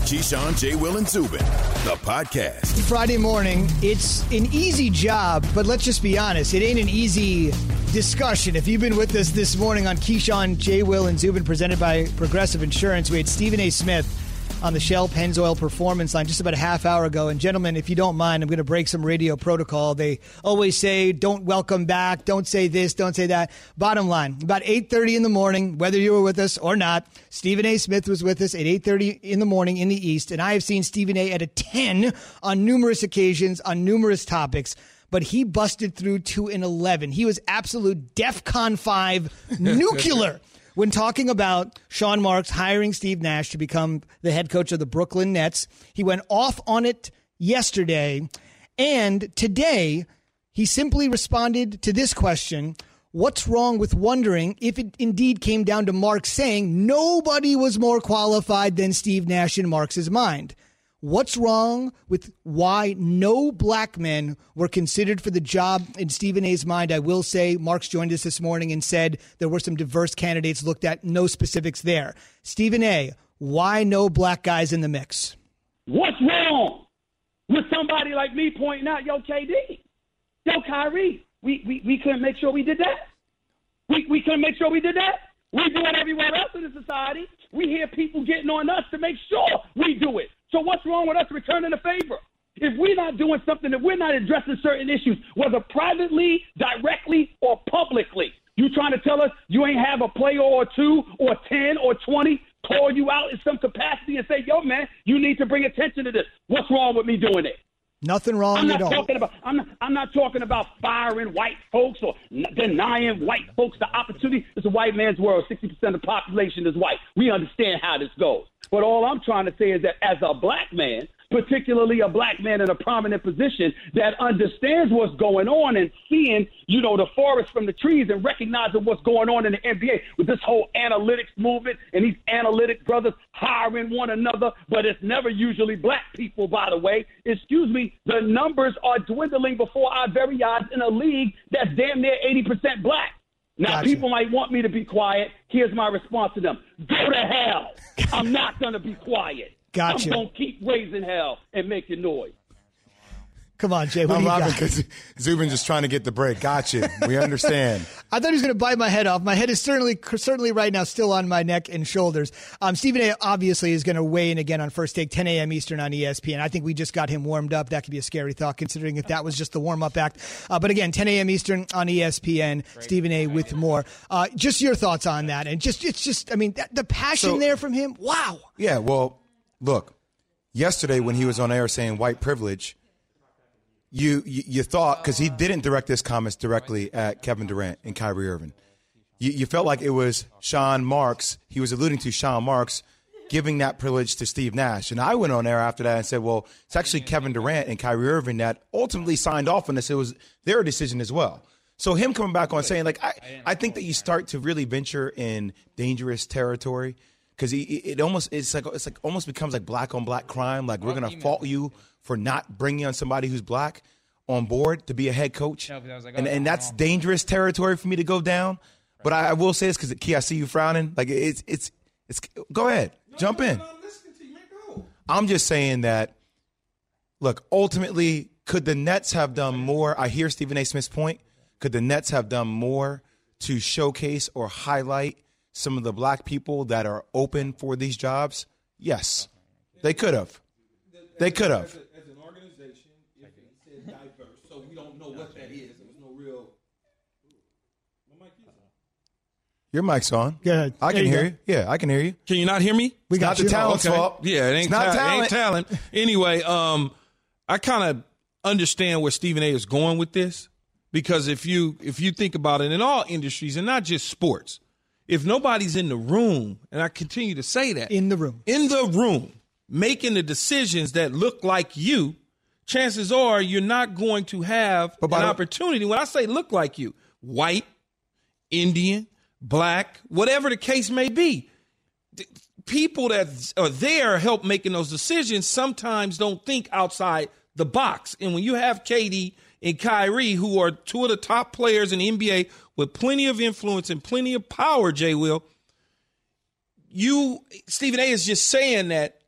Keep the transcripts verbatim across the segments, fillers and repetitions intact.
Keyshawn, J. Will, and Zubin, the podcast. Friday morning, it's an easy job, but let's just be honest, it ain't an easy discussion. If you've been with us this morning on Keyshawn, J. Will, and Zubin, presented by Progressive Insurance, we had Stephen A. Smith on the Shell Pennzoil Performance Line just about a half hour ago. And gentlemen, if you don't mind, I'm going to break some radio protocol. They always say, don't welcome back, don't say this, don't say that. Bottom line, about eight thirty in the morning, whether you were with us or not, Stephen A. Smith was with us at eight thirty in the morning in the East. And I have seen Stephen A. at a ten on numerous occasions, on numerous topics. But he busted through to an eleven. He was absolute DEFCON five nuclear. When talking about Sean Marks hiring Steve Nash to become the head coach of the Brooklyn Nets, he went off on it yesterday. And today, he simply responded to this question: what's wrong with wondering if it indeed came down to Marks saying nobody was more qualified than Steve Nash in Marks' mind? What's wrong with why no black men were considered for the job in Stephen A's mind? I will say Marks joined us this morning and said there were some diverse candidates looked at, no specifics there. Stephen A., why no black guys in the mix? What's wrong with somebody like me pointing out, yo, K D, yo, Kyrie, we, we, we couldn't make sure we did that? We, we couldn't make sure we did that? We do it everywhere else in the society. We hear people getting on us to make sure we do it. So what's wrong with us returning the favor? If we're not doing something, if we're not addressing certain issues, whether privately, directly, or publicly, you trying to tell us you ain't have a player or two or ten or twenty call you out in some capacity and say, yo, man, you need to bring attention to this. What's wrong with me doing it? Nothing wrong I'm at not all. Talking about, I'm, not, I'm not talking about firing white folks or denying white folks the opportunity. It's a white man's world. sixty percent of the population is white. We understand how this goes. But all I'm trying to say is that as a black man, particularly a black man in a prominent position that understands what's going on and seeing, you know, the forest from the trees and recognizing what's going on in the N B A with this whole analytics movement and these analytic brothers hiring one another, but it's never usually black people, by the way. Excuse me, the numbers are dwindling before our very eyes in a league that's damn near eighty percent black. Now, Gotcha. People might want me to be quiet. Here's my response to them. Go to hell. I'm not going to be quiet. Gotcha. I'm going to keep raising hell and making noise. Come on, Jay. What I'm do you laughing got? because Zubin just trying to get the break. Gotcha. We understand. I thought he was going to bite my head off. My head is certainly, certainly right now still on my neck and shoulders. Um, Stephen A. obviously is going to weigh in again on First Take, ten a.m. Eastern on E S P N. I think we just got him warmed up. That could be a scary thought, considering if that was just the warm-up act. Uh, but again, ten a.m. Eastern on E S P N. Great. Stephen A. with more. Uh, just your thoughts on that, and just it's just, I mean, that, the passion So, there from him. Wow. Yeah. Well, look. Yesterday when he was on air saying white privilege, you you, you thought, because he didn't direct his comments directly at Kevin Durant and Kyrie Irving, you, you felt like it was Sean Marks. He was alluding to Sean Marks giving that privilege to Steve Nash. And I went on air after that and said, well, it's actually Kevin Durant and Kyrie Irving that ultimately signed off on this. It was their decision as well. So him coming back on saying, like, I, I think that you start to really venture in dangerous territory. Because it almost it's like it's like almost becomes like black on black crime. Like we're gonna fault you for not bringing on somebody who's black on board to be a head coach, and and that's dangerous territory for me to go down. But I, I will say this because Key, I see you frowning. Like it's it's it's. Go ahead, jump in. I'm just saying that. Look, ultimately, could the Nets have done more? I hear Stephen A. Smith's point. Could the Nets have done more to showcase or highlight some of the black people that are open for these jobs? Yes, they could have. They could have. As, a, as an organization, if it said diverse, so we don't know what that is. There's no real. My mic is on. Your mic's on. Go ahead. I can There you hear go. you. Yeah, I can hear you. Can you not hear me? We It's got not you. the talent's Okay. fault. Yeah, it ain't, It's not ta- talent. ain't talent. Anyway, um, I kind of understand where Stephen A. is going with this, because if you if you think about it in all industries and not just sports, if nobody's in the room, and I continue to say that, In the room. in the room, making the decisions that look like you, chances are you're not going to have But by an the- opportunity. When I say look like you, white, Indian, black, whatever the case may be, th- people that are there help making those decisions sometimes don't think outside the box. And when you have K D and Kyrie, who are two of the top players in the N B A with plenty of influence and plenty of power, Jay Will, you, Stephen A. is just saying that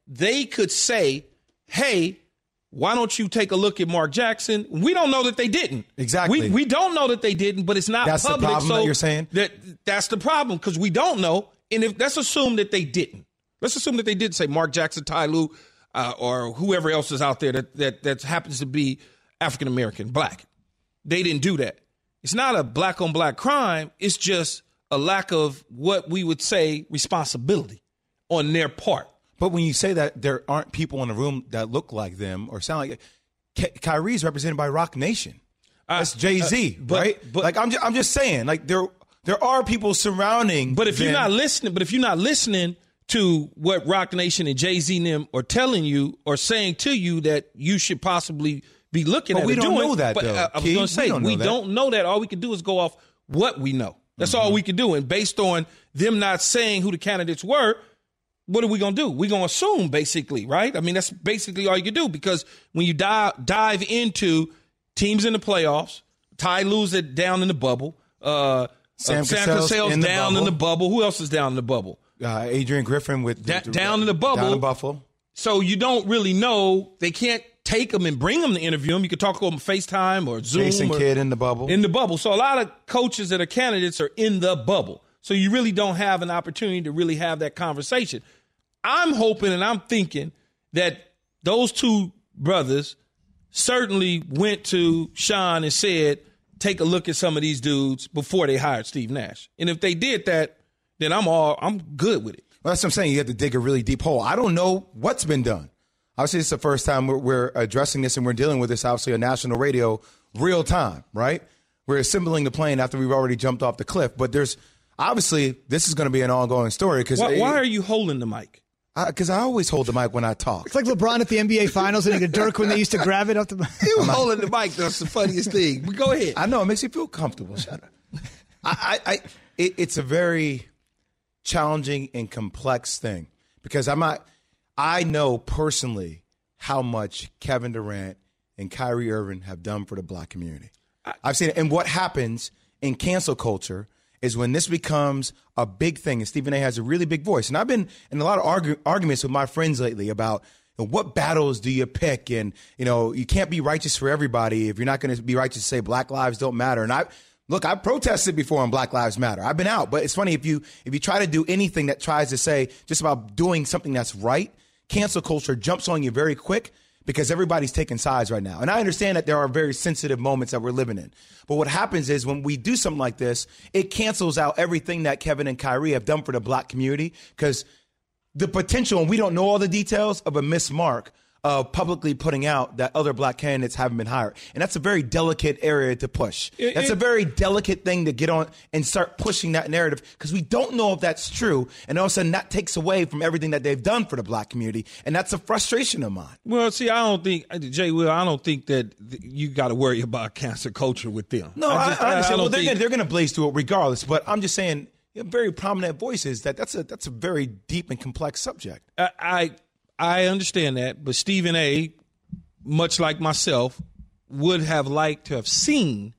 they could say, hey, why don't you take a look at Mark Jackson? We don't know that they didn't. Exactly. We, we don't know that they didn't, but it's not that's public. That's the problem so that you're saying? That, that's the problem because we don't know. And if let's assume that they didn't. Let's assume that they did say Mark Jackson, Ty Lue, uh, or whoever else is out there that, that, that happens to be African-American, black. They didn't do that. It's not a black-on-black crime. It's just a lack of what we would say responsibility on their part. But when you say that there aren't people in the room that look like them or sound like Ky- Kyrie's represented by Rock Nation. That's Jay-Z, uh, but, right? But, like I'm just, I'm just saying, like there there are people surrounding. But if them. you're not listening, but if you're not listening to what Rock Nation and Jay-Z and them are telling you or saying to you that you should possibly be looking but at we it don't doing, know that, but, though. Uh, I was Key, going to say, we, don't know, we that. don't know that. All we can do is go off what we know. That's mm-hmm. all we can do. And based on them not saying who the candidates were, what are we going to do? We're going to assume, basically, right? I mean, that's basically all you can do because when you dive, dive into teams in the playoffs, Ty Lue's it down in the bubble, uh, Sam, uh, Sam Cassell's Cassell's in down the in the bubble. Who else is down in the bubble? Uh, Adrian Griffin with da- the, down in the bubble. Down in Buffalo. So you don't really know. They can't take them and bring them to interview them. You could talk to them FaceTime or Zoom. Jason or, Kidd in the bubble. In the bubble. So a lot of coaches that are candidates are in the bubble. So you really don't have an opportunity to really have that conversation. I'm hoping and I'm thinking that those two brothers certainly went to Sean and said, take a look at some of these dudes before they hired Steve Nash. And if they did that, then I'm all I'm good with it. Well, that's what I'm saying. You have to dig a really deep hole. I don't know what's been done. Obviously, it's the first time we're, we're addressing this and we're dealing with this, obviously, on national radio, real time, right? We're assembling the plane after we've already jumped off the cliff. But there's obviously this is going to be an ongoing story. Cause why, it, why are you holding the mic? Because I, I always hold the mic when I talk. It's like LeBron at the N B A Finals and like Dirk when they used to grab it up the mic. You holding the mic. That's the funniest thing. But go ahead. I know. It makes you feel comfortable. Shut up. I, I, I it, it's a very challenging and complex thing because I'm not, I know personally how much Kevin Durant and Kyrie Irving have done for the black community. I, I've seen it. And what happens in cancel culture is when this becomes a big thing, and Stephen A. has a really big voice. And I've been in a lot of argue, arguments with my friends lately about you know, what battles do you pick? And, you know, you can't be righteous for everybody if you're not going to be righteous to say black lives don't matter. And I look, I've protested before on Black Lives Matter. I've been out. But it's funny, if you if you try to do anything that tries to say just about doing something that's right, cancel culture jumps on you very quick. Because everybody's taking sides right now. And I understand that there are very sensitive moments that we're living in. But what happens is when we do something like this, it cancels out everything that Kevin and Kyrie have done for the black community. Because the potential, and we don't know all the details, of a miss mark of publicly putting out that other black candidates haven't been hired. And that's a very delicate area to push. It, that's it, a very delicate thing to get on and start pushing that narrative because we don't know if that's true. And all of a sudden that takes away from everything that they've done for the black community. And that's a frustration of mine. Well, see, I don't think, Jay Will, I don't think that you got to worry about cancel culture with them. No, I, just, I, I understand. I well, they're, think... gonna, they're going to blaze through it regardless. But I'm just saying, you know, very prominent voices, that that's a, that's a very deep and complex subject. I, I I understand that, but Stephen A., much like myself, would have liked to have seen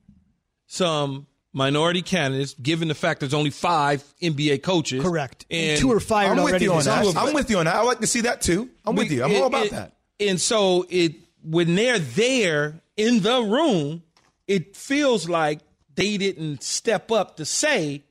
some minority candidates, given the fact there's only five N B A coaches. Correct. And two are fired I'm already. With you on that. I'm with you on that. I like to see that too. I'm with you. I'm it, all about it, that. And so it when they're there in the room, it feels like they didn't step up to say,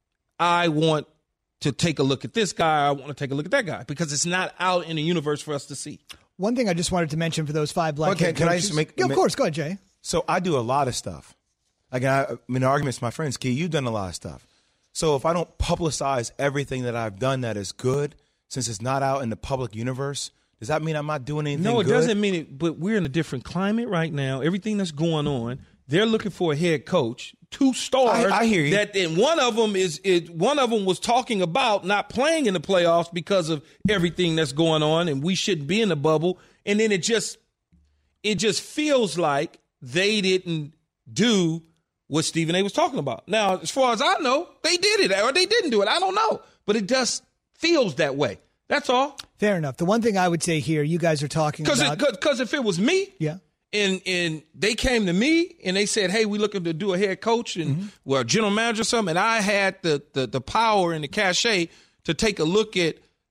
I want to take a look at this guy, I want to take a look at that guy, because it's not out in the universe for us to see. One thing I just wanted to mention for those five black okay, head can coaches. I just make? Yeah, of course. Go ahead, Jay. So I do a lot of stuff. Like I, I mean, arguments with my friends. Key, you've done a lot of stuff. So if I don't publicize everything that I've done that is good, since it's not out in the public universe, does that mean I'm not doing anything good? No, it good? doesn't mean it. But we're in a different climate right now. Everything that's going on, they're looking for a head coach. Two stars. I, I hear you. That and one of them is it. One of them was talking about not playing in the playoffs because of everything that's going on, and we shouldn't be in the bubble. And then it just, it just feels like they didn't do what Stephen A. was talking about. Now, as far as I know, they did it or they didn't do it. I don't know, but it just feels that way. That's all. Fair enough. The one thing I would say here, you guys are talking Cause about because if it was me, yeah. And and they came to me and they said, hey, we're looking to do a head coach and mm-hmm. well, general manager or something. And I had the, the the power and the cachet to take a look at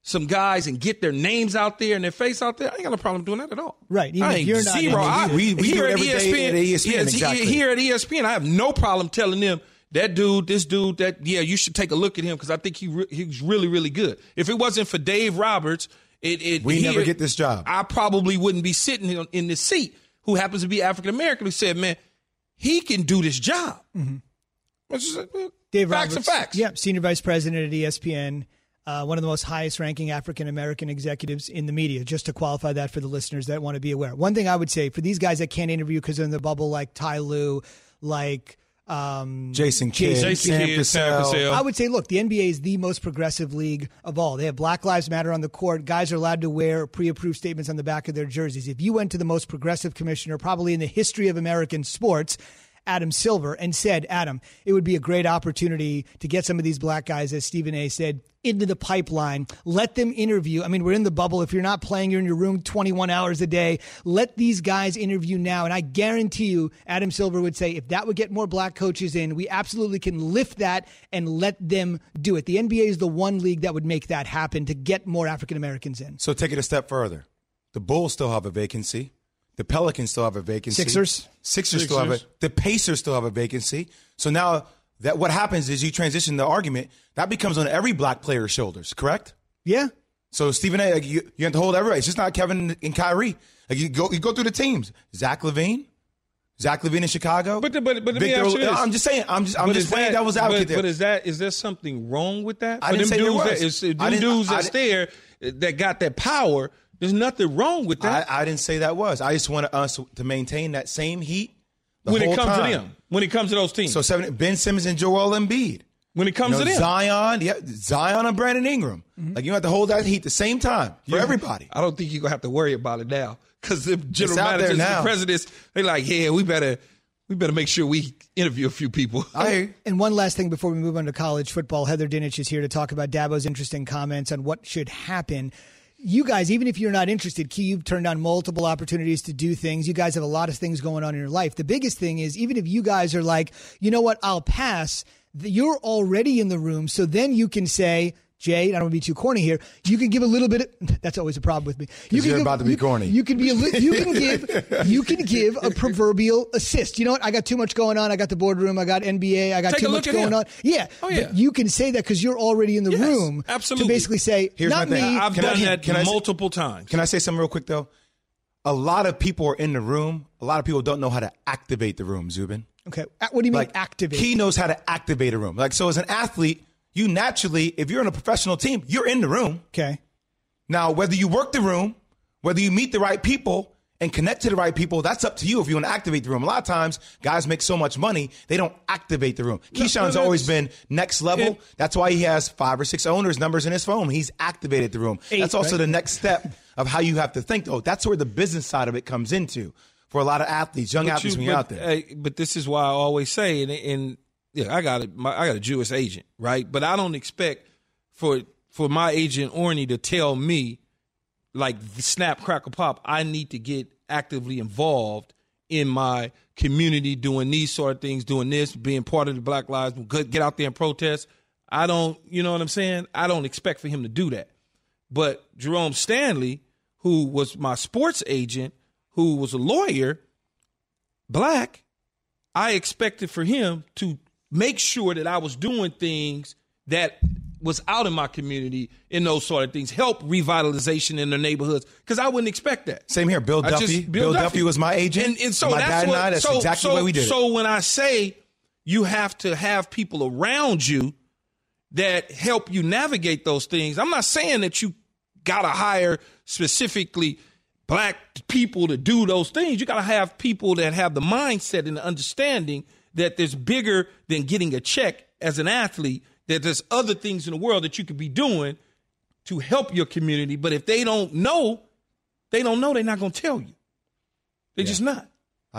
some guys and get their names out there and their face out there, I ain't got no problem doing that at all. Right. Even I if ain't you're not zero. I, we we do here it at every E S P N, day at E S P N. yes, Exactly. Here at E S P N, I have no problem telling them that dude, this dude, that yeah, you should take a look at him because I think he re- he's really really good. If it wasn't for Dave Roberts, it, it we here, never get this job. I probably wouldn't be sitting in, in this seat. Who happens to be African American? Who said, man, he can do this job. Mm-hmm. Just, uh, Dave facts Roberts, are facts. Yep, senior vice president at E S P N, uh, one of the most highest-ranking African-American executives in the media, just to qualify that for the listeners that want to be aware. One thing I would say, for these guys that can't interview because they're in the bubble, like Ty Lue, like um, Jason Kidd, Jason Sam Kidd, Sam Cassell. Cassell. I would say, look, the N B A is the most progressive league of all. They have Black Lives Matter on the court. Guys are allowed to wear pre-approved statements on the back of their jerseys. If you went to the most progressive commissioner probably in the history of American sports, Adam Silver, and said, Adam, it would be a great opportunity to get some of these black guys, as Stephen A. said, into the pipeline. Let them interview. I mean, we're in the bubble. If you're not playing, you're in your room twenty-one hours a day. Let these guys interview now. And I guarantee you, Adam Silver would say, if that would get more black coaches in, we absolutely can lift that and let them do it. The N B A is the one league that would make that happen to get more African Americans in. So take it a step further. The Bulls still have a vacancy. The Pelicans still have a vacancy. Sixers? Sixers still have it. The Pacers still have a vacancy. So now that what happens is you transition the argument. That becomes on every black player's shoulders, correct? Yeah. So Stephen A., like you, you have to hold everybody. It's just not Kevin and Kyrie. Like you go, you go through the teams. Zach LaVine, Zach LaVine in Chicago. But the, but but let me Victor, ask you this. I'm just saying. I'm just I'm But just is playing that- devil's advocate but, there. But is that is there something wrong with that? I For didn't them say there dudes was. that is, I them didn't- dudes I that's there that got that power. There's nothing wrong with that. I, I didn't say that was. I just want us to maintain that same heat the when whole it comes time. to them, when it comes to those teams, So seven, Ben Simmons and Joel Embiid. when it comes You know, to them, Zion, yeah, Zion and Brandon Ingram. Mm-hmm. Like you have to hold that heat the same time for Yeah. everybody. I don't think you're gonna have to worry about it now because the general out there managers, now. the presidents, they're like, yeah, we better we better make sure we interview a few people. I hear you. And one last thing before we move on to college football, Heather Dinich is here to talk about Dabo's interesting comments on what should happen. You guys, even if you're not interested, Key, you've turned down multiple opportunities to do things. You guys have a lot of things going on in your life. The biggest thing is, even if you guys are like, you know what, I'll pass, you're already in the room. So then you can say, Jay, I don't want to be too corny here. You can give a little bit of, that's always a problem with me. You can you're give, about to be you, corny. You can be a li- you can give you can give a proverbial assist. You know what? I got too much going on. I got the boardroom. I got N B A. I got Take too a much look at going him. on. Yeah. Oh, yeah. But you can say that because you're already in the Yes, room absolutely. to basically say, Here's not my thing. me. I've Can I- done can- that can I say- multiple times. Can I say something real quick, though? A lot of people are in the room. A lot of people don't know how to activate the room, Zubin. Okay. What do you mean Like, activate? He knows how to activate a room. Like, so as an athlete, you naturally, if you're in a professional team, you're in the room. Okay. Now, whether you work the room, whether you meet the right people and connect to the right people, that's up to you if you want to activate the room. A lot of times, guys make so much money, they don't activate the room. No, Keyshawn's no, always that's- been next level. it- That's why he has five or six owners' numbers in his phone. He's activated the room. Eight, that's also right? the next step of how you have to think, though. That's where the business side of it comes into for a lot of athletes, young But athletes you- when you're but, out there. hey, but this is why I always say, and, and yeah, I got a, my, I got a Jewish agent, right? But I don't expect for for my agent Orny to tell me, like snap, crackle, pop, I need to get actively involved in my community, doing these sort of things, doing this, being part of the Black Lives, get out there and protest. I don't, you know what I'm saying? I don't expect for him to do that. But Jerome Stanley, who was my sports agent, who was a lawyer, black, I expected for him to make sure that I was doing things that was out in my community in those sort of things, help revitalization in the neighborhoods, because I wouldn't expect that. Same here. Bill I Duffy. just- Bill, Duffy. was my agent. And, and so my that's dad what, and I, that's so, exactly so, the way we did so it. when I say you have to have people around you that help you navigate those things, I'm not saying that you got to hire specifically black people to do those things. You got to have people that have the mindset and the understanding that there's bigger than getting a check as an athlete, that there's other things in the world that you could be doing to help your community. But if they don't know, they don't know, they're not going to tell you. They're Yeah. just not. I hear you.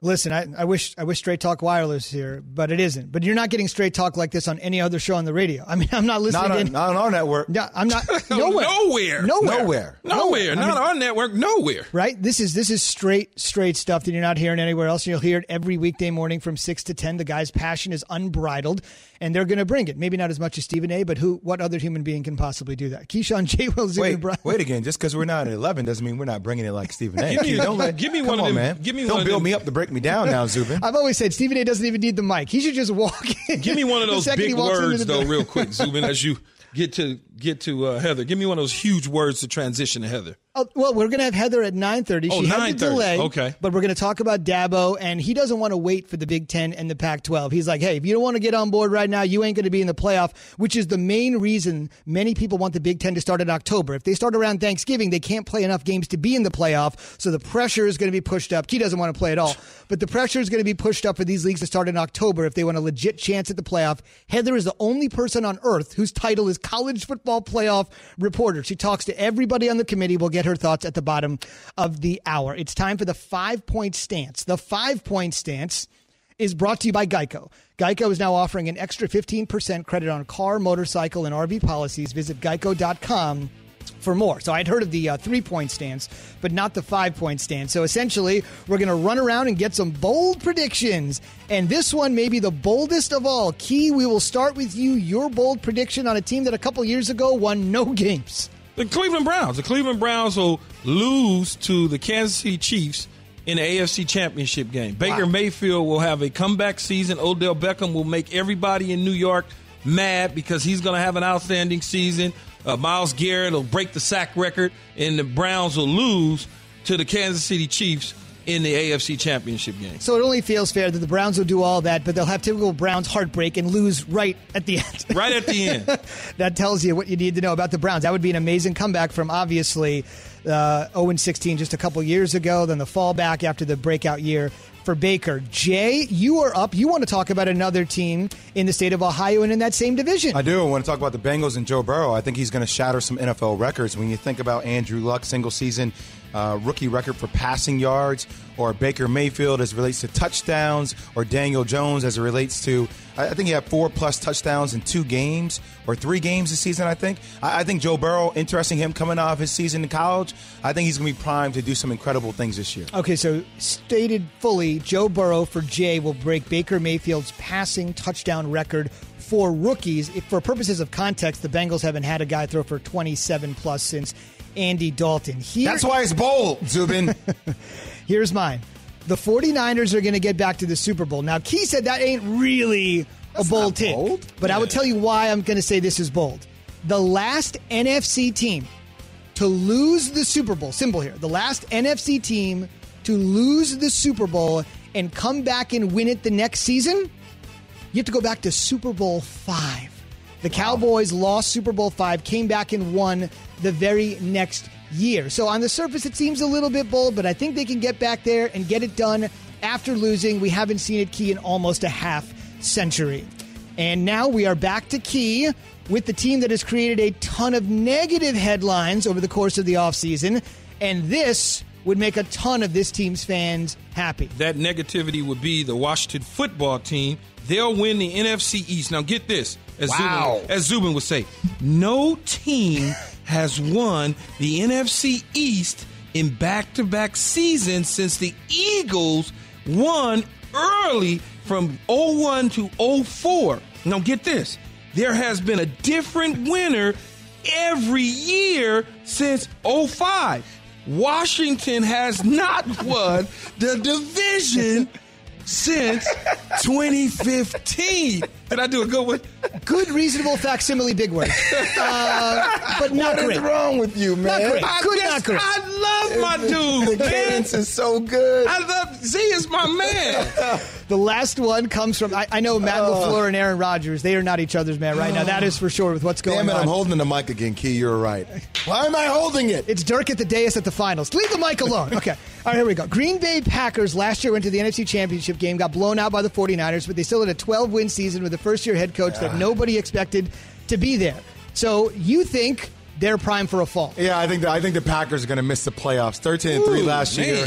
Listen, I, I wish I wish Straight Talk Wireless here, but it isn't. But you're not getting Straight Talk like this on any other show on the radio. I mean, I'm not listening Not to on, any, not on our network. No, I'm not. Nowhere. Nowhere. Nowhere. Nowhere. Nowhere. I Not mean, our network. Nowhere. Right? This is this is straight, straight stuff that you're not hearing anywhere else. You'll hear it every weekday morning from six to ten. The guy's passion is unbridled, and they're going to bring it. Maybe not as much as Stephen A., but who? What other human being can possibly do that? Keyshawn, J. Will, Zubin, Wait, Brian. wait again. Just because we're not at eleven doesn't mean we're not bringing it like Stephen A. Give me- Don't let- give me come one of on, them- man. give me Don't one of build them- me up to break me down now, Zubin. I've always said Stephen A. doesn't even need the mic. He should just walk in. Give me one of The those second he big walks into words, the though, door. real quick, Zubin, as you get to get to uh, Heather. Give me one of those huge words to transition to Heather. Oh, well, we're going to have Heather at nine thirty. Oh, She had nine to thirty. delay. Okay. But we're going to talk about Dabo, and he doesn't want to wait for the Big Ten and the Pac twelve. He's like, hey, if you don't want to get on board right now, you ain't going to be in the playoff, which is the main reason many people want the Big Ten to start in October. If they start around Thanksgiving, they can't play enough games to be in the playoff, so the pressure is going to be pushed up. He doesn't want to play at all, but the pressure is going to be pushed up for these leagues to start in October if they want a legit chance at the playoff. Heather is the only person on earth whose title is College Football Playoff Reporter. She talks to everybody on the committee. We'll get her thoughts at the bottom of the hour. It's time for the five-point stance. The five-point stance is brought to you by Geico. Geico is now offering an extra fifteen percent credit on car, motorcycle, and R V policies. Visit geico dot com for more. So I'd heard of the uh, three-point stance, but not the five-point stance. So essentially, we're going to run around and get some bold predictions. And this one may be the boldest of all. Key, we will start with you. Your bold prediction on a team that a couple years ago won no games. The Cleveland Browns. The Cleveland Browns will lose to the Kansas City Chiefs in the A F C Championship game. Baker Wow. Mayfield will have a comeback season. Odell Beckham will make everybody in New York mad because he's going to have an outstanding season. Uh, Myles Garrett will break the sack record, and the Browns will lose to the Kansas City Chiefs in the A F C Championship game. So it only feels fair that the Browns will do all that, but they'll have typical Browns heartbreak and lose right at the end. Right at the end. That tells you what you need to know about the Browns. That would be an amazing comeback from obviously uh, oh and sixteen just a couple years ago, then the fallback after the breakout year for Baker. Jay, you are up. You want to talk about another team in the state of Ohio and in that same division. I do. I want to talk about the Bengals and Joe Burrow. I think he's going to shatter some N F L records. When you think about Andrew Luck, single season uh, rookie record for passing yards, or Baker Mayfield as it relates to touchdowns, or Daniel Jones as it relates to, I think he had four plus touchdowns in two games or three games this season, I think. I, I think Joe Burrow, interesting him coming off his season in college, I think he's going to be primed to do some incredible things this year. Okay, so stated fully, Joe Burrow for Jay will break Baker Mayfield's passing touchdown record for rookies. If, for purposes of context, the Bengals haven't had a guy throw for twenty-seven plus since Andy Dalton. Here, That's why it's bold, Zubin. Here's mine. The 49ers are going to get back to the Super Bowl. Now, Key said that ain't really That's a bold not take, bold. but I would tell you why I'm going to say this is bold. The last N F C team to lose the Super Bowl, simple here, the last N F C team to lose the Super Bowl and come back and win it the next season, you have to go back to Super Bowl five. The Cowboys lost Super Bowl five, came back and won the very next year. So on the surface, it seems a little bit bold, but I think they can get back there and get it done after losing. We haven't seen it, Key, in almost a half century. And now we are back to Key with the team that has created a ton of negative headlines over the course of the offseason. And this would make a ton of this team's fans happy. That negativity would be the Washington football team. They'll win the N F C East. Now get this, as, Wow. Zubin, as Zubin would say, no team has won the N F C East in back-to-back seasons since the Eagles won early from oh one to oh four. Now get this, there has been a different winner every year since oh five. Washington has not won the division since twenty fifteen. Did I do a good one? Good, reasonable facsimile, big word. Uh, but not What great. is wrong with you, man? Not great. I Good, just- not great. I love my dude, The man. cadence is so good. I love Z is my man. The last one comes from, I, I know Matt LaFleur and Aaron Rodgers. They are not each other's man right now. That is for sure with what's going Damn it, on. I'm holding the mic again, Key. You're right. Why am I holding it? It's Dirk at the dais at the finals. Leave the mic alone. Okay. All right, here we go. Green Bay Packers last year went to the N F C Championship game, got blown out by the 49ers, but they still had a twelve-win season with a first-year head coach that nobody expected to be there. So you think they're primed for a fall? Yeah, I think the, I think the Packers are going to miss the playoffs. thirteen and three Ooh, last year. man.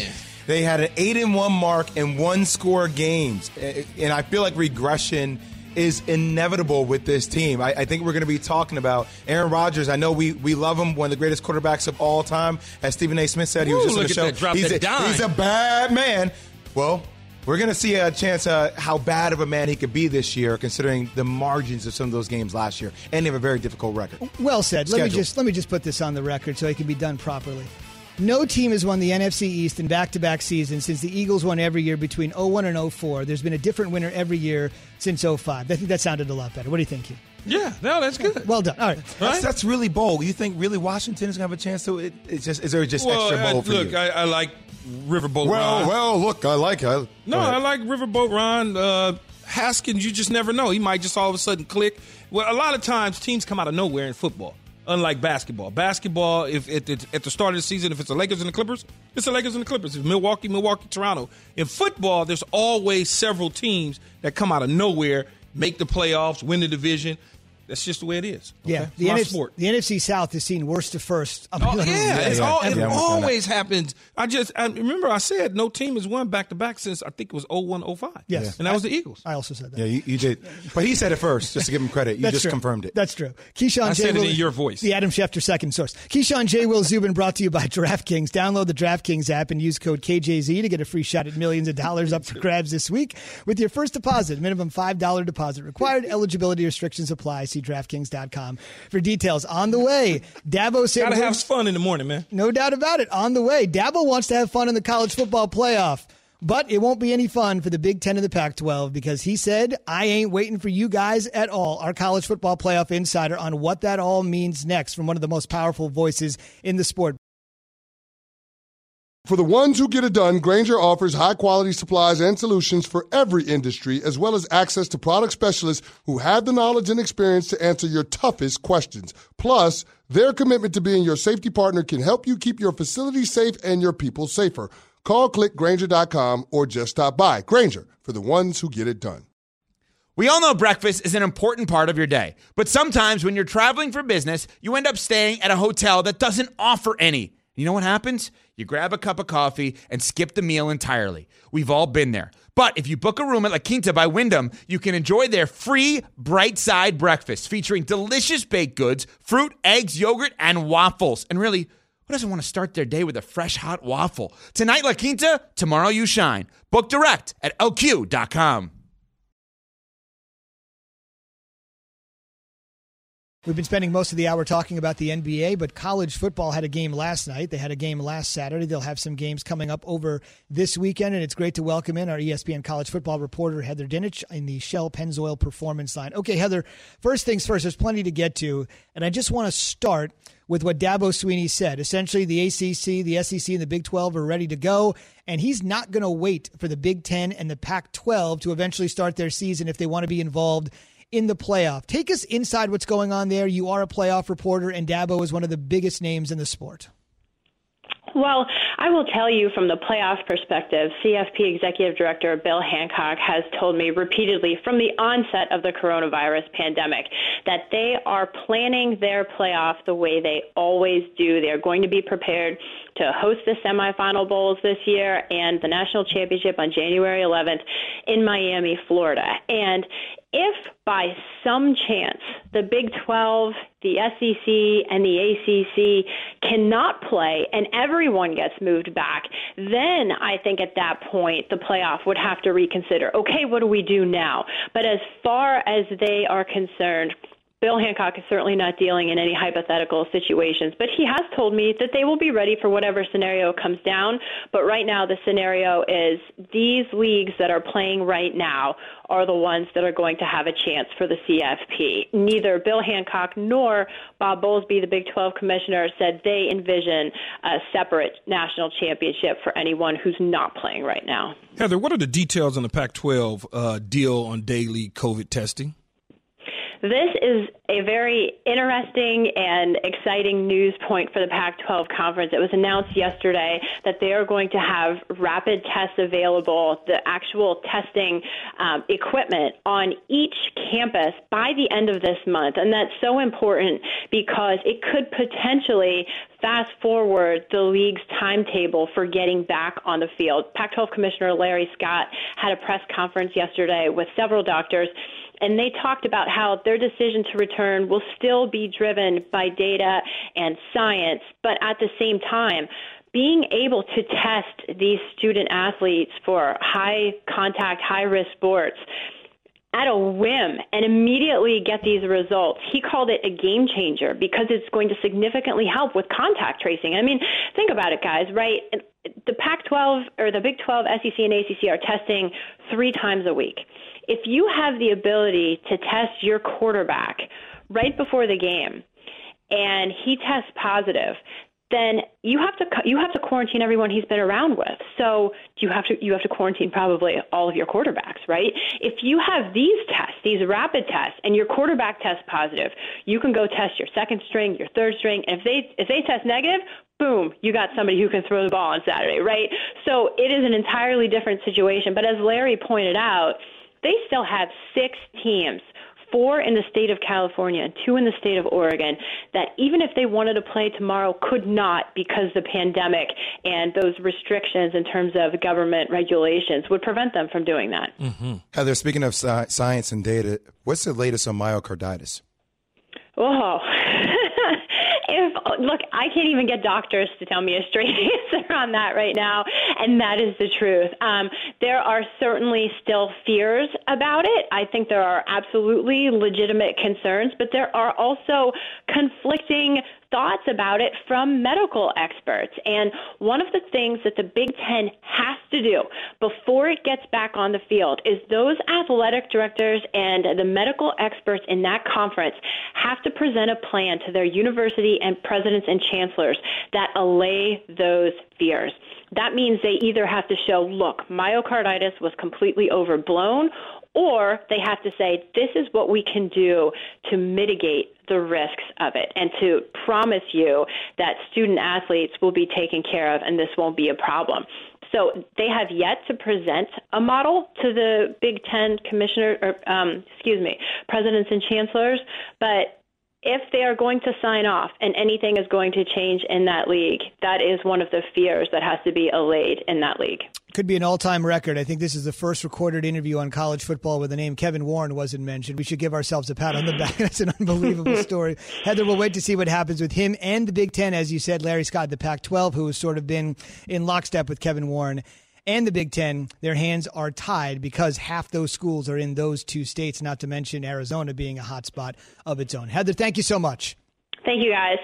They had an eight and one mark in one score games, and I feel like regression is inevitable with this team. I, I think we're going to be talking about Aaron Rodgers. I know we, we love him, one of the greatest quarterbacks of all time. As Stephen A. Smith said, he was Ooh, just on the look show. at that, drop he's, that a, dime. he's a bad man. Well, we're going to see a chance uh, how bad of a man he could be this year, considering the margins of some of those games last year, and they have a very difficult record. Well said. Let me Schedule. just let me just put this on the record so it can be done properly. No team has won the N F C East in back-to-back seasons since the Eagles won every year between oh one and oh four. There's been a different winner every year since oh five. I think that sounded a lot better. What do you think, Hugh? Yeah, no, that's good. Well done. All right. That's, that's really bold. You think really Washington is going to have a chance to? It, it's just is there just Well, extra I, bold for look, you? I, I like Riverboat well, Ron. well, look, I like it. No, I like Riverboat Ron. Uh, Haskins, you just never know. He might just all of a sudden click. Well, a lot of times teams come out of nowhere in football, unlike basketball. Basketball, if at the, at the start of the season, if it's the Lakers and the Clippers, it's the Lakers and the Clippers. If Milwaukee, Milwaukee, Toronto. In football, there's always several teams that come out of nowhere, make the playoffs, win the division. That's just the way it is. Okay? Yeah, It's the, my N F C, sport. the N F C South has seen worst to first. Oh, yeah, it's yeah. all, it Yeah, I'm with always happens. I just I remember I said no team has won back to back since I think it was oh one oh five. Yes. and that was the Eagles. I also said that. Yeah, you, you did. But he said it first, just to give him credit. You That's just true. confirmed it. That's true. Keyshawn I J. said it Will, in your voice. The Adam Schefter second source. Keyshawn J. Will Zubin brought to you by DraftKings. Download the DraftKings app and use code K J Z to get a free shot at millions of dollars up for grabs this week with your first deposit. Minimum five dollars deposit required. Eligibility restrictions apply. See DraftKings dot com for details. On the way, Dabo said, Gotta have fun in the morning, man. no doubt about it. On the way, Dabo wants to have fun in the college football playoff. But it won't be any fun for the Big Ten and the Pac twelve because he said, I ain't waiting for you guys at all, our college football playoff insider, on what that all means next from one of the most powerful voices in the sport. For the ones who get it done, Grainger offers high-quality supplies and solutions for every industry, as well as access to product specialists who have the knowledge and experience to answer your toughest questions. Plus, their commitment to being your safety partner can help you keep your facility safe and your people safer. Call, click Grainger dot com, or just stop by. Grainger, for the ones who get it done. We all know breakfast is an important part of your day, but sometimes when you're traveling for business, you end up staying at a hotel that doesn't offer any. You know what happens? You grab a cup of coffee and skip the meal entirely. We've all been there. But if you book a room at La Quinta by Wyndham, you can enjoy their free Bright Side breakfast featuring delicious baked goods, fruit, eggs, yogurt, and waffles. And really, who doesn't want to start their day with a fresh, hot waffle? Tonight, La Quinta, tomorrow you shine. Book direct at L Q dot com. We've been spending most of the hour talking about the N B A, but college football had a game last night. They had a game last Saturday. They'll have some games coming up over this weekend, and it's great to welcome in our E S P N college football reporter, Heather Dinich, in the Shell Pennzoil Performance Line. Okay, Heather, first things first, there's plenty to get to, and I just want to start with what Dabo Swinney said. Essentially, the A C C, the S E C, and the Big twelve are ready to go, and he's not going to wait for the Big Ten and the Pac twelve to eventually start their season if they want to be involved in the playoff. Take us inside what's going on there. You are a playoff reporter, and Dabo is one of the biggest names in the sport. Well, I will tell you from the playoff perspective, C F P Executive Director Bill Hancock has told me repeatedly from the onset of the coronavirus pandemic that they are planning their playoff the way they always do. They're going to be prepared to host the semifinal bowls this year and the national championship on January eleventh in Miami, Florida. And if by some chance the Big twelve, the S E C, and the A C C cannot play and everyone gets moved back, then I think at that point the playoff would have to reconsider, okay, what do we do now? But as far as they are concerned, Bill Hancock is certainly not dealing in any hypothetical situations, but he has told me that they will be ready for whatever scenario comes down. But right now, the scenario is these leagues that are playing right now are the ones that are going to have a chance for the C F P. Neither Bill Hancock nor Bob Bowlesby, the Big twelve commissioner, said they envision a separate national championship for anyone who's not playing right now. Heather, what are the details on the Pac twelve uh, deal on daily COVID testing? This is a very interesting and exciting news point for the Pac twelve conference. It was announced yesterday that they are going to have rapid tests available, the actual testing um, equipment on each campus by the end of this month. And that's so important because it could potentially fast forward the league's timetable for getting back on the field. Pac twelve Commissioner Larry Scott had a press conference yesterday with several doctors, and they talked about how their decision to return will still be driven by data and science, but at the same time, being able to test these student athletes for high contact, high risk sports at a whim and immediately get these results. He called it a game changer because it's going to significantly help with contact tracing. I mean, think about it, guys, right? The Pac twelve or the Big twelve, S E C, and A C C are testing three times a week. If you have the ability to test your quarterback right before the game and he tests positive, then you have to you have to quarantine everyone he's been around with. So you have to you have to quarantine probably all of your quarterbacks, right? If you have these tests, these rapid tests, and your quarterback tests positive, you can go test your second string, your third string, and if they if they test negative, boom, you got somebody who can throw the ball on Saturday, right? So it is an entirely different situation. But as Larry pointed out, they still have six teams, four in the state of California and two in the state of Oregon, that even if they wanted to play tomorrow could not because the pandemic and those restrictions in terms of government regulations would prevent them from doing that. Mm-hmm. Heather, speaking of sci- science and data, what's the latest on myocarditis? Oh, if look, I can't even get doctors to tell me a straight answer on that right now, and that is the truth. Um, there are certainly still fears about it. I think there are absolutely legitimate concerns, but there are also conflicting thoughts about it from medical experts. And one of the things that the Big Ten has to do before it gets back on the field is those athletic directors and the medical experts in that conference have to present a plan to their university and presidents and chancellors that allay those fears. That means they either have to show, look, myocarditis was completely overblown, or they have to say, this is what we can do to mitigate the risks of it and to promise you that student athletes will be taken care of and this won't be a problem. So they have yet to present a model to the Big Ten commissioner, or um, excuse me, presidents and chancellors, but if they are going to sign off and anything is going to change in that league, that is one of the fears that has to be allayed in that league. Could be an all-time record. I think this is the first recorded interview on college football where the name Kevin Warren wasn't mentioned. We should give ourselves a pat on the back. That's an unbelievable story. Heather, we'll wait to see what happens with him and the Big Ten. As you said, Larry Scott, the Pac twelve, who has sort of been in lockstep with Kevin Warren, and the Big Ten, their hands are tied because half those schools are in those two states, not to mention Arizona being a hotspot of its own. Heather, thank you so much. Thank you, guys.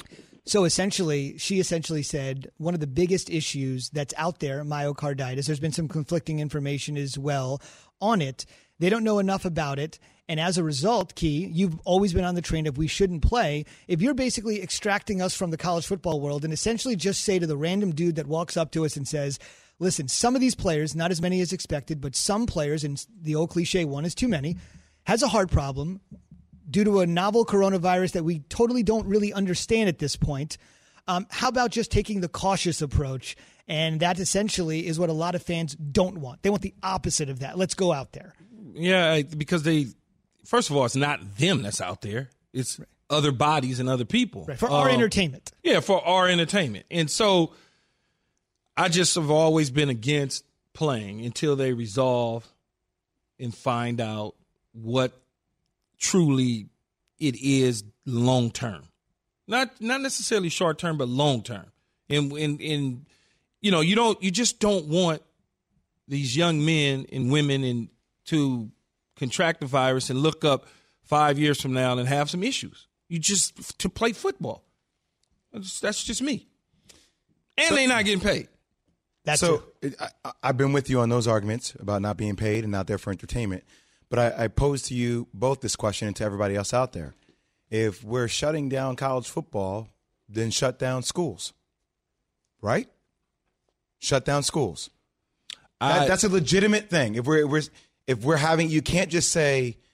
So essentially, she essentially said one of the biggest issues that's out there, myocarditis, there's been some conflicting information as well on it. They don't know enough about it. And as a result, Key, you've always been on the train of we shouldn't play. If you're basically extracting us from the college football world and essentially just say to the random dude that walks up to us and says, listen, some of these players, not as many as expected, but some players, and the old cliche, one is too many, has a heart problem due to a novel coronavirus that we totally don't really understand at this point. Um, how about just taking the cautious approach? And that essentially is what a lot of fans don't want. They want the opposite of that. Let's go out there. Yeah, because they, first of all, it's not them that's out there. It's right. Other bodies and other people. Right. For our um, entertainment. Yeah, for our entertainment. And so I just have always been against playing until they resolve and find out what truly it is long term. Not not necessarily short term, but long term. And and and you know, you don't you just don't want these young men and women and to contract the virus and look up five years from now and have some issues. You just to play football. That's, that's just me. And so, they're not getting paid. That's so it, I, I've been with you on those arguments about not being paid and not there for entertainment. But I, I pose to you both this question and to everybody else out there. If we're shutting down college football, then shut down schools, right? Shut down schools. That, I, that's a legitimate thing. If we're, we're if we're having, you can't just say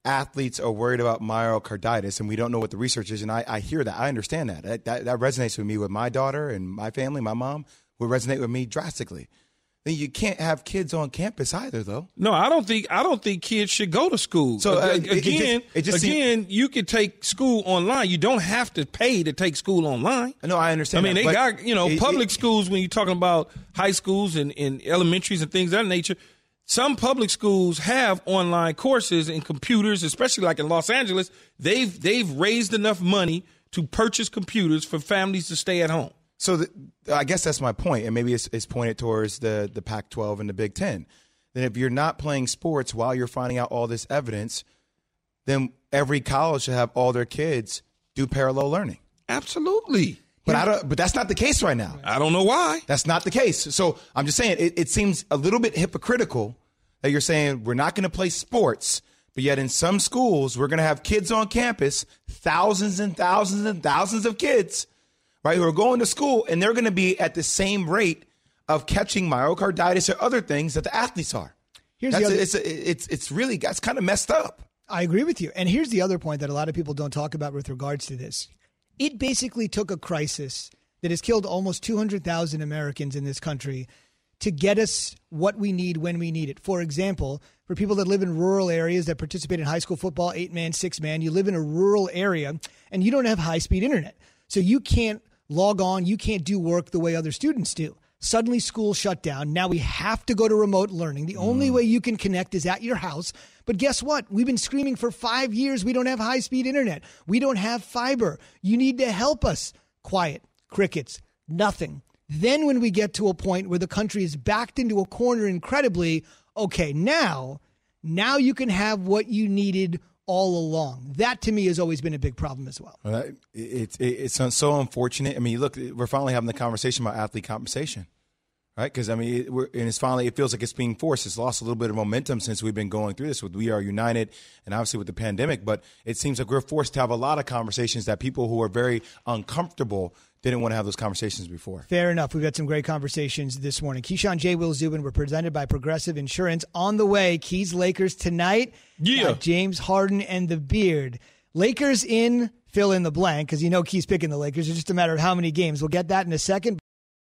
athletes are worried about myocarditis, and we don't know what the research is. And I, I hear that. I understand that. That, that. that resonates with me, with my daughter and my family, my mom, would resonate with me drastically. Then you can't have kids on campus either, though. No, I don't think I don't think kids should go to school. So uh, again, it, it just, it just again, seems, you could take school online. You don't have to pay to take school online. No, I understand. I mean, that, they got you know it, public it, schools when you're talking about high schools and, and elementaries and things of that nature. Some public schools have online courses and computers, especially like in Los Angeles. They've they've raised enough money to purchase computers for families to stay at home. So the, I guess that's my point, and maybe it's, it's pointed towards the, the Pac twelve and the Big Ten. Then if you're not playing sports while you're finding out all this evidence, then every college should have all their kids do parallel learning. Absolutely. But I don't. But that's not the case right now. I don't know why. That's not the case. So I'm just saying it, it seems a little bit hypocritical that you're saying we're not going to play sports, but yet in some schools we're going to have kids on campus, thousands and thousands and thousands of kids, right, who are going to school, and they're going to be at the same rate of catching myocarditis or other things that the athletes are. Here's That's the other, a, it's, a, it's it's really that's kind of messed up. I agree with you. And here's the other point that a lot of people don't talk about with regards to this. It basically took a crisis that has killed almost two hundred thousand Americans in this country to get us what we need when we need it. For example, for people that live in rural areas that participate in high school football, eight-man, six-man, you live in a rural area and you don't have high-speed internet. So you can't log on, you can't do work the way other students do. Suddenly school shut down. Now we have to go to remote learning. The only way you can connect is at your house. But guess what? We've been screaming for five years. We don't have high-speed internet. We don't have fiber. You need to help us. Quiet. Crickets. Nothing. Then when we get to a point where the country is backed into a corner incredibly, okay, now, now you can have what you needed all along. That to me has always been a big problem as well. well it's it's so unfortunate. I mean, look, we're finally having the conversation about athlete compensation, right? Because I mean, it, we're, and it's finally it feels like it's being forced. It's lost a little bit of momentum since we've been going through this with We Are United and obviously with the pandemic. But it seems like we're forced to have a lot of conversations that people who are very uncomfortable didn't want to have those conversations before. Fair enough. We've got some great conversations this morning. Keyshawn, J. Will Zubin, we're presented by Progressive Insurance. On the way, Keys Lakers tonight. Yeah. James Harden and the Beard. Lakers in, fill in the blank, because you know Keys picking the Lakers. It's just a matter of how many games. We'll get that in a second.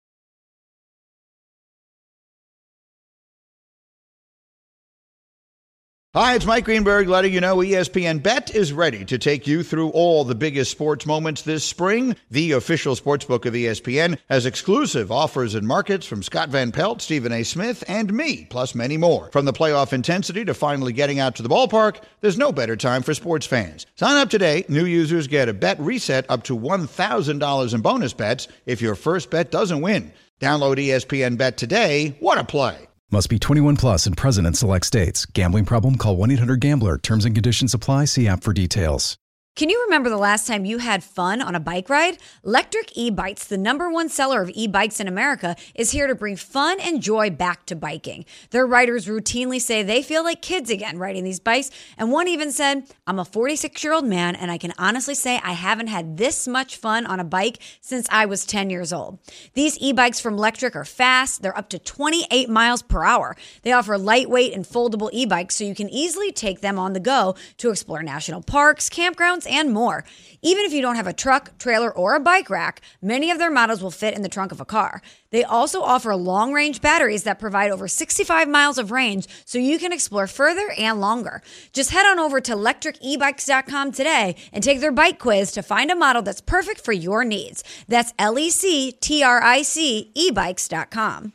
Hi, it's Mike Greenberg letting you know E S P N Bet is ready to take you through all the biggest sports moments this spring. The official sportsbook of E S P N has exclusive offers and markets from Scott Van Pelt, Stephen A. Smith, and me, plus many more. From the playoff intensity to finally getting out to the ballpark, there's no better time for sports fans. Sign up today. New users get a bet reset up to one thousand dollars in bonus bets if your first bet doesn't win. Download E S P N Bet today. What a play. Must be twenty-one plus and present in select states. Gambling problem? Call one eight hundred gambler. Terms and conditions apply. See app for details. Can you remember the last time you had fun on a bike ride? Lectric E-Bikes, the number one seller of e-bikes in America, is here to bring fun and joy back to biking. Their riders routinely say they feel like kids again riding these bikes, and one even said, I'm a forty-six-year-old man, and I can honestly say I haven't had this much fun on a bike since I was ten years old. These e-bikes from Lectric are fast. They're up to twenty-eight miles per hour. They offer lightweight and foldable e-bikes, so you can easily take them on the go to explore national parks, campgrounds, and more. Even if you don't have a truck, trailer, or a bike rack, many of their models will fit in the trunk of a car. They also offer long-range batteries that provide over sixty-five miles of range, so you can explore further and longer. Just head on over to lectric e bikes dot com today and take their bike quiz to find a model that's perfect for your needs. That's L E C T R I C e bikes dot com.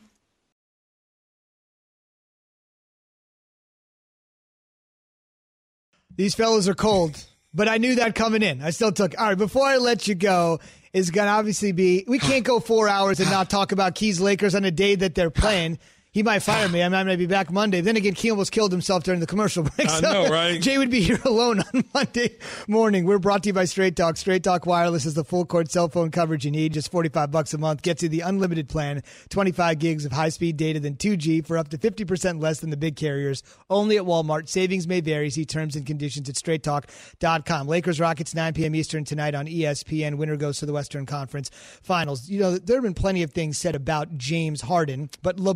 These fellas are cold. But I knew that coming in. I still took. All right, before I let you go, is going to obviously be, we can't go four hours and not talk about Keys Lakers on a day that they're playing. He might fire me. I might be back Monday. Then again, Key almost killed himself during the commercial break. I so know, right? Jay would be here alone on Monday morning. We're brought to you by Straight Talk. Straight Talk Wireless is the full court cell phone coverage you need. Just forty-five bucks a month. Gets you the unlimited plan. twenty-five gigs of high-speed data than two G for up to fifty percent less than the big carriers. Only at Walmart. Savings may vary. See terms and conditions at straight talk dot com. Lakers Rockets, nine p.m. Eastern tonight on E S P N. Winner goes to the Western Conference Finals. You know, there have been plenty of things said about James Harden, but LeBron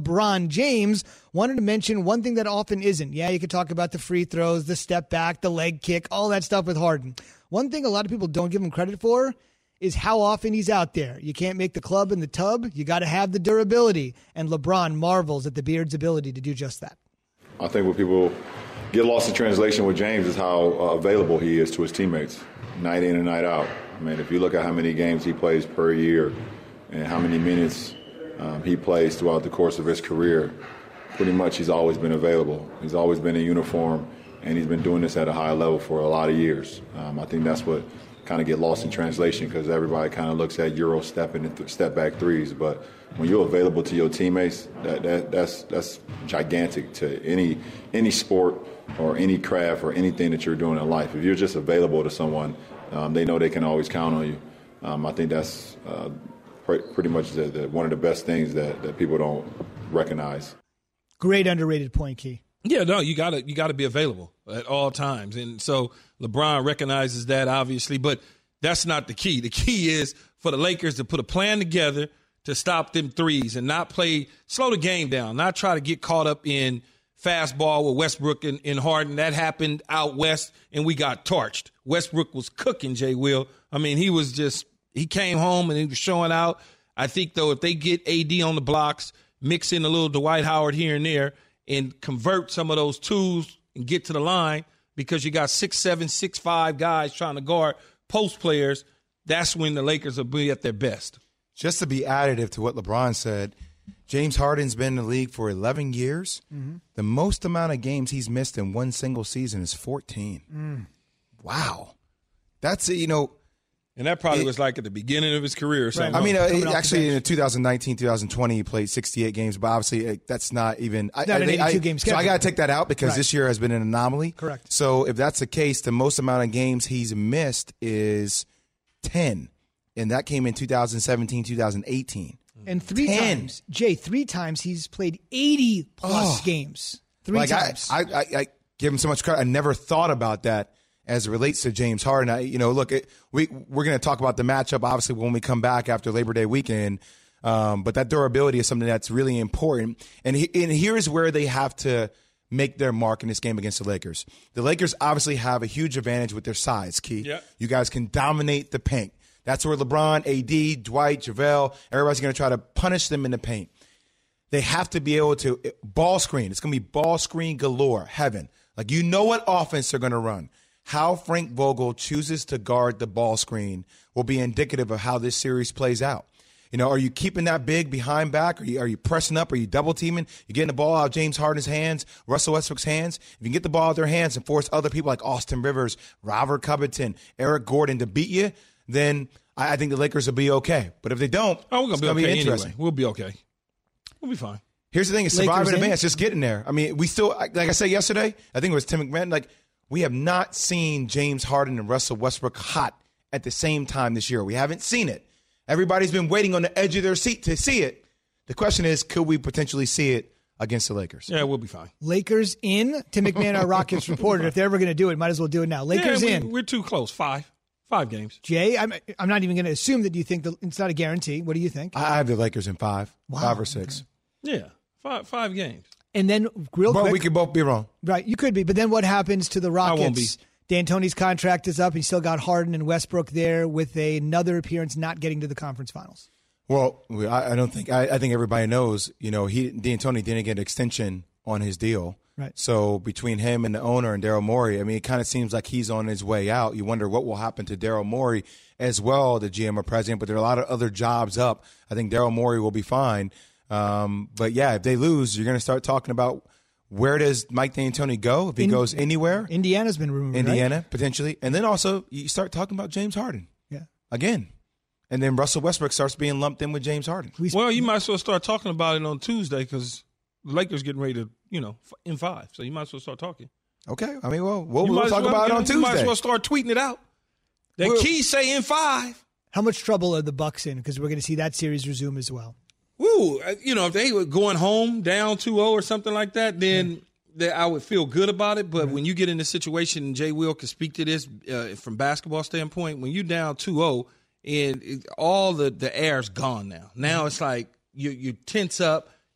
James wanted to mention one thing that often isn't. Yeah, you could talk about the free throws, the step back, the leg kick, all that stuff with Harden. One thing a lot of people don't give him credit for is how often he's out there. You can't make the club in the tub. You got to have the durability. And LeBron marvels at the Beard's ability to do just that. I think what people get lost in translation with James is how uh, available he is to his teammates, night in and night out. I mean, if you look at how many games he plays per year and how many minutes um, he plays throughout the course of his career, pretty much he's always been available. He's always been in uniform, and he's been doing this at a high level for a lot of years. Um, I think that's what kind of get lost in translation because everybody kind of looks at Euro stepping and th- step back threes. But when you're available to your teammates, that, that that's that's gigantic to any any sport or any craft or anything that you're doing in life. If you're just available to someone, um, they know they can always count on you. Um, I think that's uh, pr- pretty much the, the, one of the best things that, that people don't recognize. Great underrated point, Key. Yeah, no, you gotta you gotta be available at all times, and so LeBron recognizes that obviously, but that's not the key. The key is for the Lakers to put a plan together to stop them threes and not play, slow the game down, not try to get caught up in fastball with Westbrook and, and Harden. That happened out west, and we got torched. Westbrook was cooking, Jay Will. I mean, he was just he came home and he was showing out. I think though, if they get A D on the blocks, mix in a little Dwight Howard here and there, and convert some of those twos and get to the line because you got six, seven, six, five guys trying to guard post players, that's when the Lakers will be at their best. Just to be additive to what LeBron said, James Harden's been in the league for eleven years. Mm-hmm. The most amount of games he's missed in one single season is fourteen. Mm. Wow. That's, you know. And that probably it, was like at the beginning of his career or something. I mean, uh, it, actually in twenty nineteen, twenty twenty, he played sixty-eight games, but obviously uh, that's not even. Not I, an eighty-two I, game so schedule. I got to take that out because right. this year has been an anomaly. Correct. So if that's the case, the most amount of games he's missed is ten. And that came in twenty seventeen, twenty eighteen. And three ten. times, Jay, three times he's played eighty plus oh. games. Three like times. I, I, I give him so much credit. I never thought about that as it relates to James Harden. I, you know, look, it, we, we're going to talk about the matchup, obviously, when we come back after Labor Day weekend. Um, but that durability is something that's really important. And, he, and here's where they have to make their mark in this game against the Lakers. The Lakers obviously have a huge advantage with their size, Key. Yep. You guys can dominate the paint. That's where LeBron, A D, Dwight, JaVale, everybody's going to try to punish them in the paint. They have to be able to ball screen. It's going to be ball screen galore, heaven. Like, you know what offense they're going to run. How Frank Vogel chooses to guard the ball screen will be indicative of how this series plays out. You know, are you keeping that big behind back? Are you, are you pressing up? Are you double teaming? You getting the ball out of James Harden's hands, Russell Westbrook's hands? If you can get the ball out of their hands and force other people like Austin Rivers, Robert Covington, Eric Gordon to beat you, then I, I think the Lakers will be okay. But if they don't, oh, we're it's going to be, be okay be interesting. Anyway. We'll be okay. We'll be fine. Here's the thing: is survive in advance, just getting there. I mean, we still, like I said yesterday, I think it was Tim McMahon, like, we have not seen James Harden and Russell Westbrook hot at the same time this year. We haven't seen it. Everybody's been waiting on the edge of their seat to see it. The question is, could we potentially see it against the Lakers? Yeah, we'll be fine. Lakers in. Tim McMahon, our Rockets reporter. If they're ever going to do it, might as well do it now. Lakers yeah, we, in. We're too close. Five. Five games. Jay, I'm, I'm not even going to assume that you think the, it's not a guarantee. What do you think? I have the Lakers in five. Wow. Five or six. Okay. Yeah, five five games. And then real but quick. we could both be wrong. Right, you could be. But then what happens to the Rockets? I won't be. D'Antoni's contract is up. He's still got Harden and Westbrook there with a, another appearance not getting to the conference finals. Well, I, I don't think I, I think everybody knows. You know, he D'Antoni didn't get an extension on his deal. Right. So between him and the owner and Daryl Morey, I mean, it kind of seems like he's on his way out. You wonder what will happen to Daryl Morey as well, the G M or president. But there are a lot of other jobs up. I think Daryl Morey will be fine. Um, but yeah, if they lose, you're going to start talking about where does Mike D'Antoni go if he In, goes anywhere. Indiana's been rumored. Indiana right? potentially, and then also you start talking about James Harden. Yeah. Again. And then Russell Westbrook starts being lumped in with James Harden. Well, you might as well start talking about it on Tuesday because the Lakers getting ready to, you know, in five. So you might as well start talking. Okay. I mean, well, we'll, we'll talk well, about it on you Tuesday. You might as well start tweeting it out. That we'll, key say in five. How much trouble are the Bucks in? Because we're going to see that series resume as well. Ooh, you know, if they were going home down two oh or something like that, then yeah. that I would feel good about it. But yeah. when you get in a situation, and Jay Will can speak to this uh, from basketball standpoint, when you're down two oh, and it, all the, the air's gone now. Now it's like you you tense up.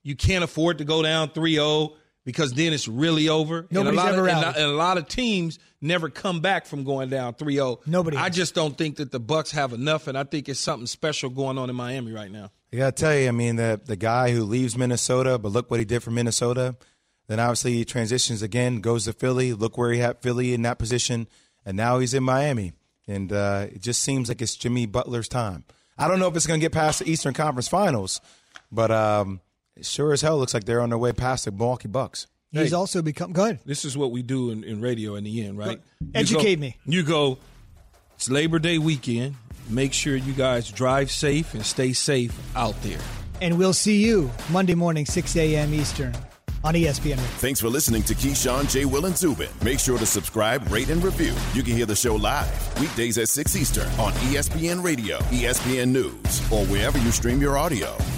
you can't afford to go down three oh because then it's really over. Nobody's and a lot ever of, out. and, and a lot of teams never come back from going down three oh. Nobody. I just don't think that the Bucks have enough, and I think it's something special going on in Miami right now. I got to tell you, I mean, the, the guy who leaves Minnesota, but look what he did for Minnesota. Then obviously he transitions again, goes to Philly. Look where he had Philly in that position, and now he's in Miami. And uh, it just seems like it's Jimmy Butler's time. I don't know if it's going to get past the Eastern Conference Finals, but um, it sure as hell looks like they're on their way past the Milwaukee Bucks. He's Hey, also become good. This is what we do in, in radio in the end, right? You Educate go- me. You go, it's Labor Day weekend. Make sure you guys drive safe and stay safe out there. And we'll see you Monday morning, six a.m. Eastern on E S P N. Thanks for listening to Keyshawn, J. Will, and Zubin. Make sure to subscribe, rate, and review. You can hear the show live weekdays at six Eastern on E S P N Radio, E S P N News, or wherever you stream your audio.